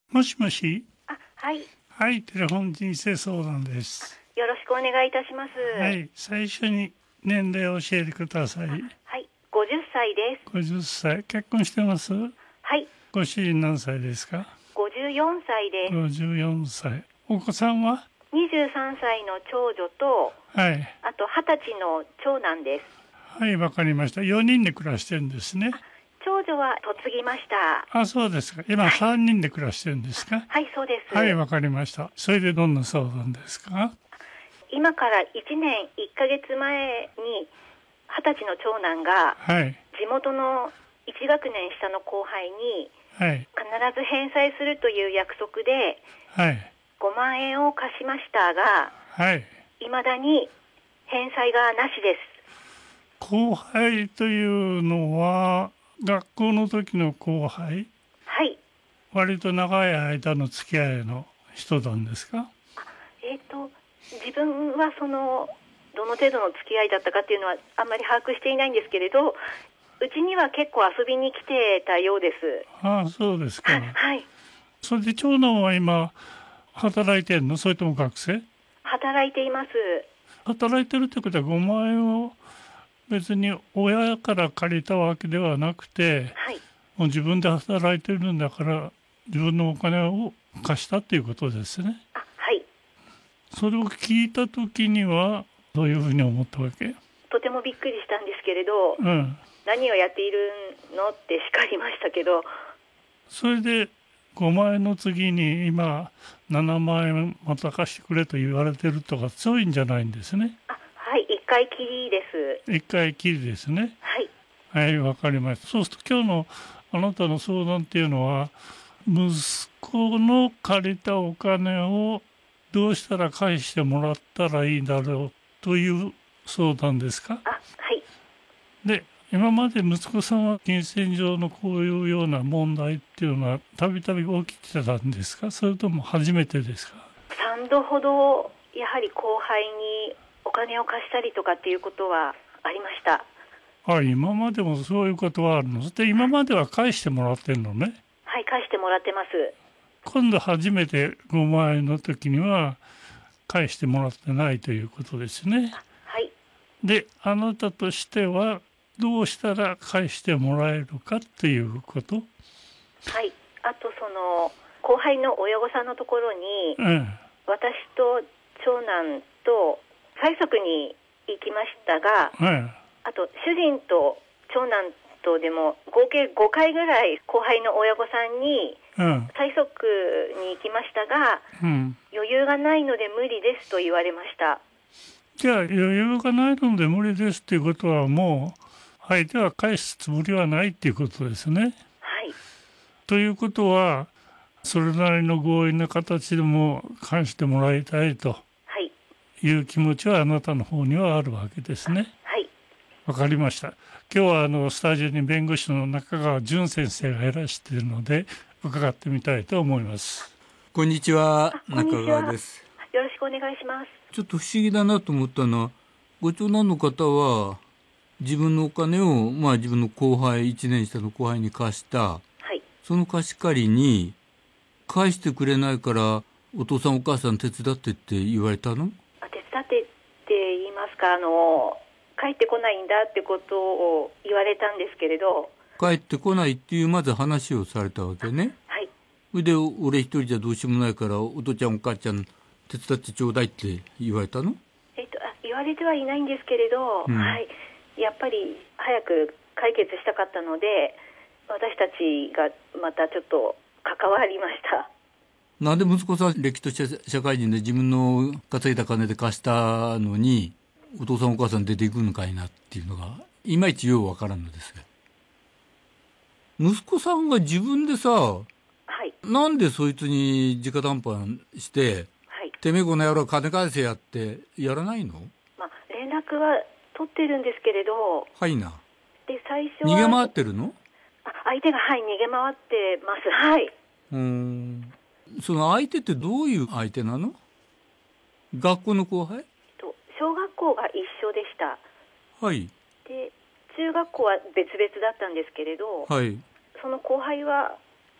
もしもし。 はい。 はい、テレフォン人生相談です。 よろしくお願いいたします。 はい、最初に年齢を教えてください。 はい、50歳です。 50歳。結婚してます？ はい、 ご主人何歳ですか？ 54歳です。 54歳。お子さんは？ 23歳の長女と、 はい。 あと20歳の長男です。 はい、わかりました。4人で暮らしてるんですね。 長女は嫁ぎました。 あ、そうですか。今3人で暮らしてるんですか？ はい、そうです。 はい、わかりました。それでどんな相談ですか？ 今から1年1ヶ月前に20歳の長男がはい。 地元の1学年下の後輩にはい。 必ず返済するという約束ではい。 5万円を貸しましたが、 はい。 未だに返済がなしです。 後輩というのは学校の時の後輩？ はい。 割と長い間の付き合いの人なんですか？ 自分はどの程度の付き合いだったかっていうのはあんまり把握していないんですけれど、うちには結構遊びに来てたようです。 ああ、そうですか。 はい。 それで長男は今働いてるの？それとも学生？ 働いています。 働いてるってことは5万円を別に親から借りたわけではなくて、 はい。 もう自分で働いてるんだから自分のお金を貸したっていうことですね。 はい。 それを聞いた時にはどういうふうに思ったわけ？ とてもびっくりしたんですけれど、 うん。 何をやっているのって叱りましたけど、 それで5万円の次に今7万円また貸してくれと言われてるとかそういうんじゃないんですね。 はい、一回きりです。 一回きりですね。 はい。 はい、わかりました。そうすると今日のあなたの相談っていうのは、息子の借りたお金をどうしたら返してもらったらいいだろうという相談ですか？ はい。 で、今まで息子さんは金銭上のこういうような問題っていうのはたびたび起きてたんですか？それとも初めてですか 3度ほどやはり後輩にお金を貸したりとかっていうことはありました。 あ、今までもそういうことはあるの？で、今までは返してもらってるのね。 はい、返してもらってます。 今度初めて5万円の時には返してもらってないということですね。 はい。 で、あなたとしてはどうしたら返してもらえるかっていうこと？ はい。あと後輩の親御さんのところに、 うん。 私と長男と催促に行きましたが、 うん。 あと主人と長男とでも合計5回ぐらい後輩の親御さんにうん。 催促に行きましたが、 うん。 余裕がないので無理ですと言われました。 じゃあ余裕がないので無理ですっていうことはもう相手は返すつもりはないっていうことですね。 はい。 ということはそれなりの強引な形でも返してもらいたいとはい。 いう気持ちはあなたの方にはあるわけですね。 はい。 わかりました。今日はスタジオに弁護士の中川淳先生がいらしているので伺ってみたいと思います。 こんにちは、 こんにちは。 中川です。 よろしくお願いします。 ちょっと不思議だなと思ったのは、ご長男の方は自分のお金を、自分の後輩、1年下の後輩に貸した。 はい。 その貸し借りに返してくれないからお父さんお母さん手伝ってって言われたの？ 手伝ってって言いますか、帰ってこないんだってことを言われたんですけれど。 帰ってこないっていうまず話をされたわけね。 はい。 それで俺一人じゃどうしようもないからお父ちゃんお母ちゃん手伝ってちょうだいって言われたの？ 言われてはいないんですけれど、はい。やっぱり早く解決したかったので、私たちがまたちょっと関わりました。 なんで息子さん歴とした社会人で自分の稼いだ金で貸したのにお父さんお母さん出ていくのかいなっていうのがいまいちようわからんのですが、息子さんが自分でさ、 はい。 なんでそいつに直談判して、 はい。 てめえこの野郎金返せやってやらないの？ 連絡は取ってるんですけれど、 はいな。 で最初は逃げ回ってるの？ 相手が逃げ回ってます。はい。 その相手ってどういう相手なの？学校の後輩？ 小学校が一緒でした。 はい。 で中学校は別々だったんですけれど、 はい。 その後輩は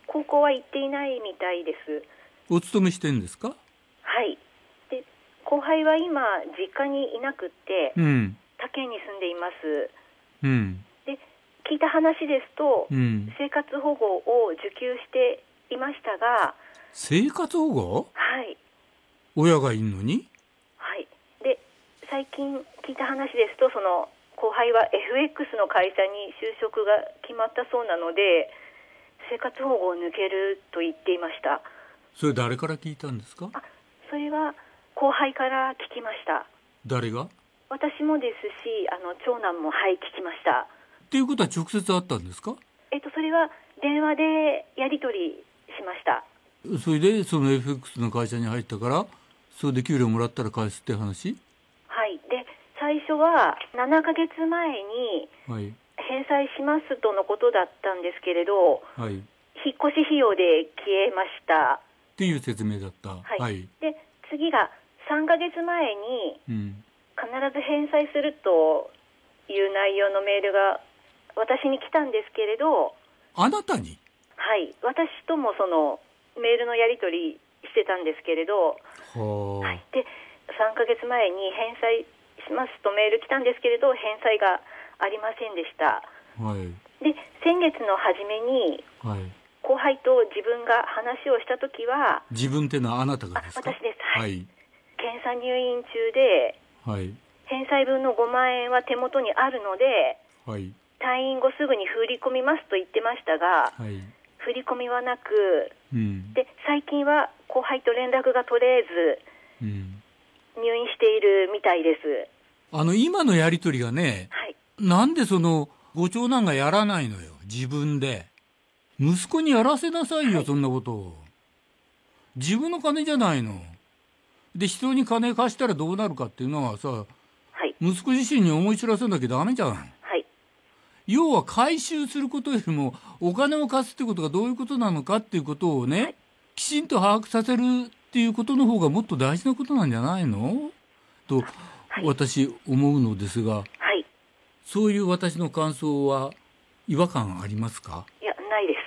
高校は行っていないみたいです。 お勤めしてんですか？ はい。で、後輩は今実家にいなくって、 うん、 他県に住んでいます。 うん、 で、聞いた話ですと、 うん。 生活保護を受給していましたが、 生活保護？ はい。 親がいんのに？ はい。で、最近聞いた話ですと、その後輩は FX の会社に就職が決まったそうなので、生活保護を抜けると言っていました。 それ誰から聞いたんですか？ それは後輩から聞きました。 誰が？ 私もですし、長男も聞きました。 っていうことは直接会ったんですか？ それは電話でやり取りしました。 それでその FX の会社に入ったから、それで給料もらったら返すって話？ はい。で、最初は7ヶ月前に返済しますとのことだったんですけれど、 はい、 引っ越し費用で消えました。 っていう説明だった。 はい。 はい、 で、次が3ヶ月前に、必ず返済するという内容のメールが私に来たんですけれど。 あなたに？ はい。私ともそのメールのやり取りしてたんですけれど、 はい、 で、3ヶ月前に返済しますとメール来たんですけれど、返済がありませんでした。 はい、 で、先月の初めに、後輩と自分が話をしたときは、 自分ってのはあなたがですか？ 私です。はい。 はい、 検査入院中で、 はい、 返済分の5万円は手元にあるので、 はい、 退院後すぐに振り込みますと言ってましたが、 はい、 振り込みはなく、で、最近は後輩と連絡が取れず、入院しているみたいです。 今のやり取りがね、 はい、 なんでそのご長男がやらないのよ、自分で。息子にやらせなさいよ、そんなことを。自分の金じゃないの。で、人に金貸したらどうなるかっていうのはさ、息子自身に思い知らせなきゃダメじゃん。要は回収することよりもお金を貸すってことがどういうことなのかっていうことをね、きちんと把握させるっていうことの方がもっと大事なことなんじゃないのと、私思うのですが、そういう私の感想は違和感ありますか？ いや、ないです。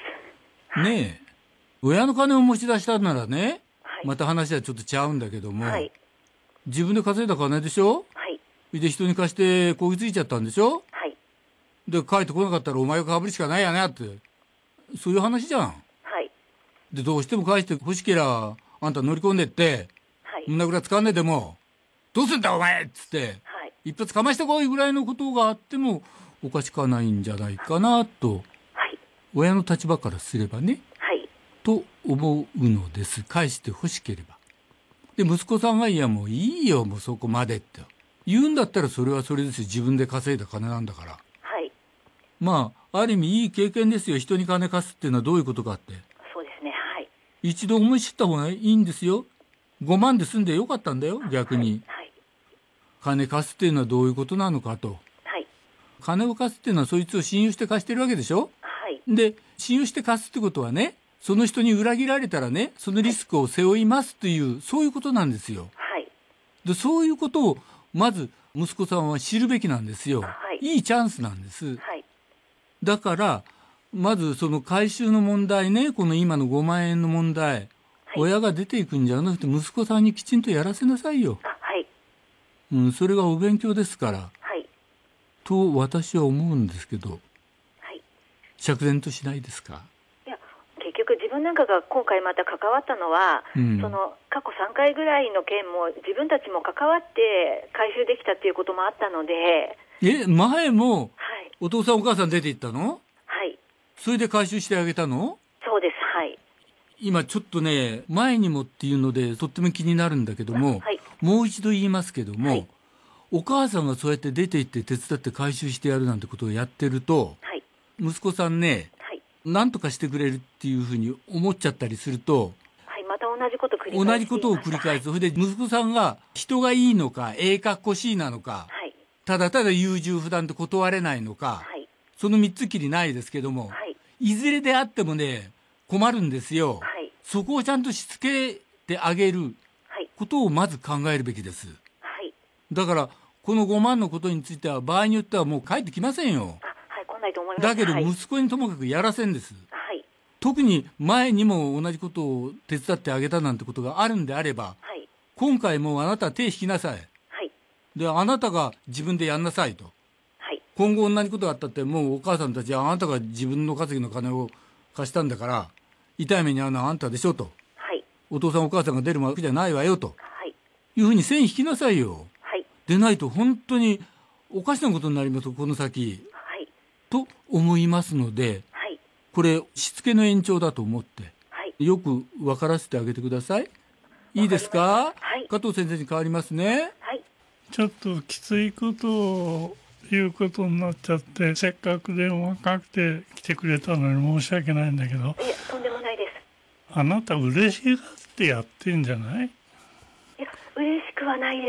ねえ、親の金を持ち出したならね、また話はちょっと違うんだけども、自分で稼いだ金でしょ？で、人に貸してこぎついちゃったんでしょ？で、帰ってこなかったらお前がかぶるしかないやねって、そういう話じゃん。で、どうしても返して欲しけりゃあんた乗り込んでって、胸ぐらつかんででもどうすんだお前っつって、一発かましてこいぐらいのことがあってもおかしくはないんじゃないかなと、親の立場からすればね、と思うのです。返して欲しければ。で、息子さんがいやもういいよ、もうそこまでって言うんだったら、それはそれですよ。自分で稼いだ金なんだから。まあ、ある意味いい経験ですよ。人に金貸すっていうのはどういうことかって。 そうですね。 一度思い知った方がいいんですよ。5万で済んでよかったんだよ、逆に。金貸すっていうのはどういうことなのかと。金を貸すっていうのはそいつを信用して貸してるわけでしょ？で、信用して貸すってことはね、その人に裏切られたらね、そのリスクを背負いますという、そういうことなんですよ。で、そういうことをまず息子さんは知るべきなんですよ。いいチャンスなんです。だから、まずその回収の問題ね、この今の5万円の問題、親が出ていくんじゃなくて息子さんにきちんとやらせなさいよ。それがお勉強ですから。と私は思うんですけど、釈然としないですか？ いや、結局自分なんかが今回また関わったのは、その過去3回ぐらいの件も自分たちも関わって回収できたっていうこともあったので。 前もお父さんお母さん出て行ったの？それで回収してあげたの？ そうです。 今ちょっとね、前にもっていうのでとっても気になるんだけども、もう一度言いますけども、お母さんがそうやって出て行って手伝って回収してやるなんてことをやってると、息子さんね、何とかしてくれるっていうふうに思っちゃったりすると、 また同じこと繰り返し同じことを繰り返す。それで息子さんが人がいいのか、かっこしいなのか、ただただ優柔不断と断れないのか、その3つきりないですけども、いずれであってもね、困るんですよ。そこをちゃんとしつけてあげることをまず考えるべきです。だから、この5万のことについては場合によってはもう帰ってきませんよ。 来ないと思います。 だけど息子にともかくやらせんです。 特に前にも同じことを手伝ってあげたなんてことがあるんであれば、 はい、 今回もあなたは手引きなさい。 はい、 で、あなたが自分でやんなさいと。 はい、 今後同じことがあったって、もうお母さんたちはあなたが自分の稼ぎの金を貸したんだから、痛い目に遭うのはあんたでしょと。 はい、 お父さんお母さんが出るわけじゃないわよと。 はい、 いうふうに線引きなさいよ。 はい、 でないと本当におかしなことになりますよ、この先。 はい、 と思いますので、 はい、 これしつけの延長だと思って、 はい、 よく分からせてあげてください。いいですか？ はい、 加藤先生に変わりますね。 はい、 ちょっときついことを言うことになっちゃって、せっかく電話かけて来てくれたのに申し訳ないんだけど、 いや、とんでもないです。 あなた嬉しがってやってんじゃない？ いや、嬉しくはないです。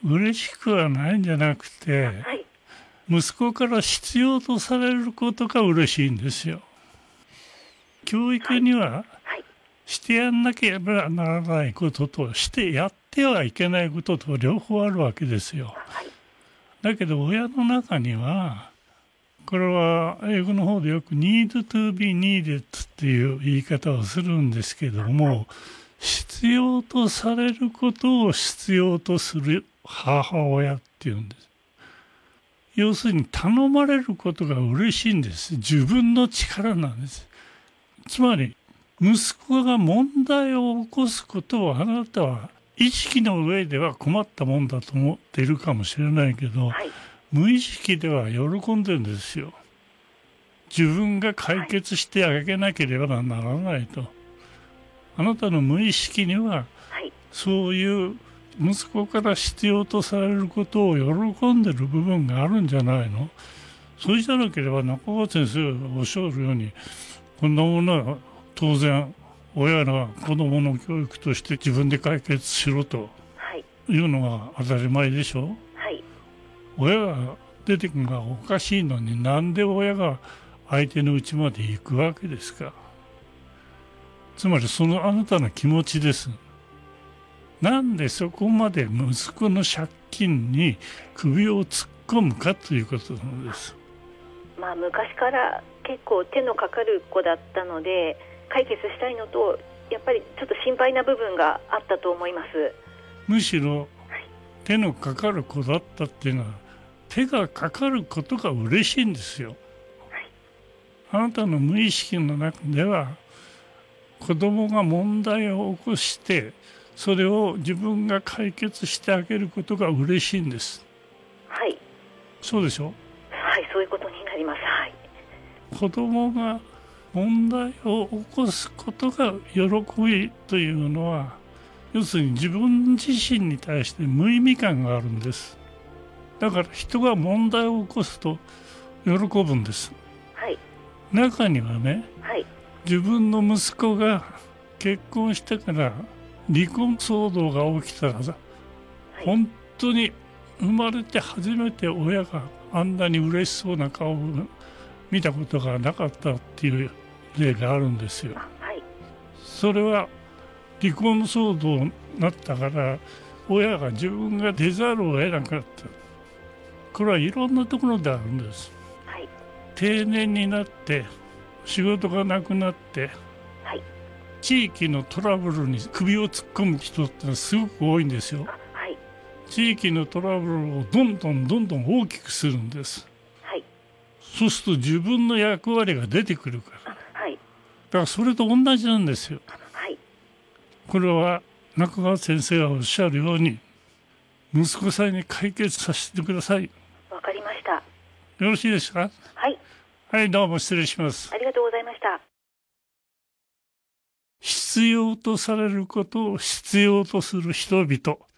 嬉しくはないんじゃなくて、 はい、 息子から必要とされることが嬉しいんですよ。教育にははい、 してやんなければならないこととしてやってはいけないことと両方あるわけですよ。 はい、 だけど親の中には、これは英語の方でよく need to be needed っていう言い方をするんですけども、必要とされることを必要とする母親っていうんです。要するに頼まれることが嬉しいんです。自分の力なんです。つまり息子が問題を起こすことをあなたは意識の上では困ったもんだと思っているかもしれないけど、 はい、 無意識では喜んでるんですよ。自分が解決してあげなければならないと。あなたの無意識にははい、 そういう息子から必要とされることを喜んでる部分があるんじゃないの？そうじゃなければ中川先生がおっしゃるように、こんなものは当然親が子供の教育として自分で解決しろというのが当たり前でしょ。 はい、 親が出てくるのがおかしいのに、なんで親が相手の家まで行くわけですか。つまりそのあなたの気持ちです。なんでそこまで息子の借金に首を突っ込むかということなのです。 まあ、昔から結構手のかかる子だったので、解決したいのとやっぱりちょっと心配な部分があったと思います。 むしろ手のかかる子だったっていうのは、手がかかることが嬉しいんですよ。あなたの無意識の中では、子供が問題を起こしてそれを自分が解決してあげることが嬉しいんです。 はい、 そうでしょ。 はい、そういうことになります。はい、 子供が問題を起こすことが喜びというのは、要するに自分自身に対して無意味感があるんです。だから人が問題を起こすと喜ぶんです。 はい、 中にはね、 はい、 自分の息子が結婚してから離婚騒動が起きたらさ、 はい、 本当に生まれて初めて親があんなに嬉しそうな顔を見たことがなかったっていう例があるんですよ。 はい、 それは離婚騒動になったから親が自分が出ざるを得なかった。これはいろんなところであるんです。 はい、 定年になって仕事がなくなって、 はい、 地域のトラブルに首を突っ込む人ってすごく多いんですよ。 はい、 地域のトラブルをどんどん大きくするんです。 はい、 そうすると自分の役割が出てくるから。 はい、 だからそれと同じなんですよ。 はい、 これは中川先生がおっしゃるように、息子さんに解決させてください。 わかりました。 よろしいですか？ はい、 はい、どうも失礼します。 ありがとうございました。 必要とされることを必要とする人々。